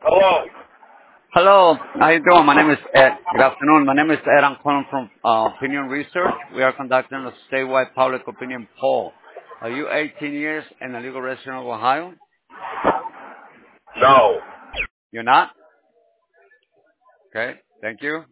Hello. Hello, how you doing? My name is Ed. Good afternoon. My name is Ed. I'm calling from Opinion Research. We are conducting a statewide public opinion poll. Are you 18 years and a legal resident of Ohio? No. You're not? Okay, thank you.